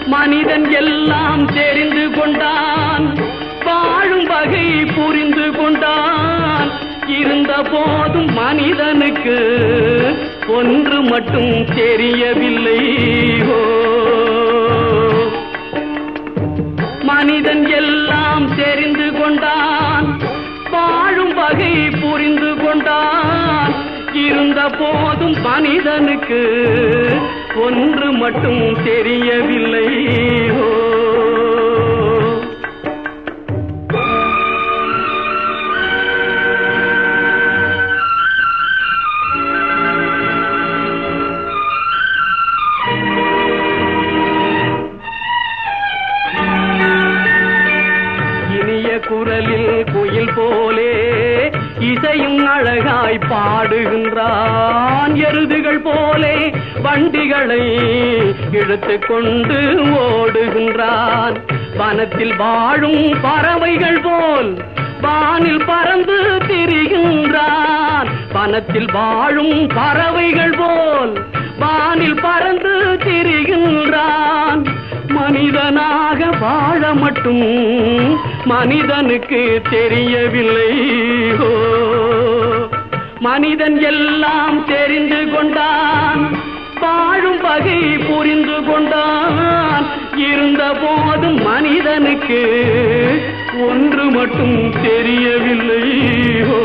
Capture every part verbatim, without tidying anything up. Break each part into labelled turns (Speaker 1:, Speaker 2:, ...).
Speaker 1: மனிதன் எல்லாம் தெரிந்து கொண்டான், வாழும் வகை புரிந்து கொண்டான். இருந்த போதும் மனிதனுக்கு ஒன்று மட்டும் தெரியவில்லை. ஓ, மனிதன் எல்லாம் தெரிந்து கொண்டான், வாழும் வகை புரிந்து கொண்டான். இருந்த போதும் மனிதனுக்கு ஒன்று மட்டும் தெரியவில்லை. ஓ, குரலில் குயில் போலே இசையும் அழகாய் பாடுகின்றான். எருதுகள் போலே வண்டிகளை இழுத்து கொண்டு ஓடுகின்றான். வனத்தில் வாழும் பறவைகள் போல் வானில் பறந்து திரிகின்றான். வனத்தில் வாழும் பறவைகள் போல் வானில் பறந்து திரிகின்றான். மனிதனாக வாழ மட்டும் மனிதனுக்கு தெரியவில்லை. ஓ, மனிதன் எல்லாம் தெரிந்து கொண்டான், வாழும் வகை புரிந்து கொண்டான். இருந்த போதும் மனிதனுக்கு ஒன்று மட்டும் தெரியவில்லை. ஓ,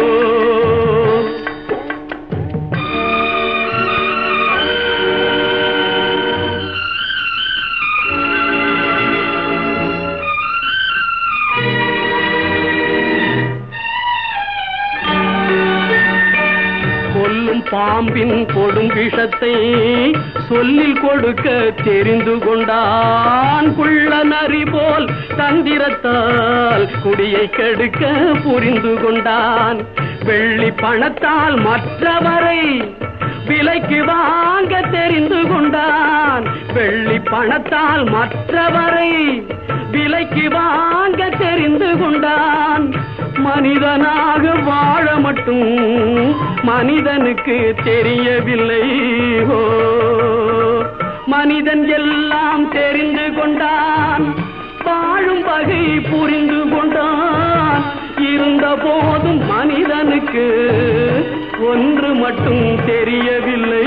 Speaker 1: பாம்பின் கொடும் விஷத்தை சொல்லில் கொடுக்க தெரிந்து கொண்டான். குள்ள நரி போல் தந்திரத்தால் குடியை கெடுக்க புரிந்து கொண்டான். வெள்ளி பணத்தால் மற்றவரை விலைக்கு வாங்க தெரிந்து கொண்டான். வெள்ளி பணத்தால் மற்றவரை விலைக்கு வாங்க தெரிந்து கொண்டான். மனிதனாக வாழ மட்டும் மனிதனுக்கு தெரியவில்லை. ஓ, மனிதன் எல்லாம் தெரிந்து கொண்டான், வாழும் வகை புரிந்து கொண்டான். இருந்த போதும் மனிதனுக்கு ஒன்று மட்டும் தெரியவில்லை.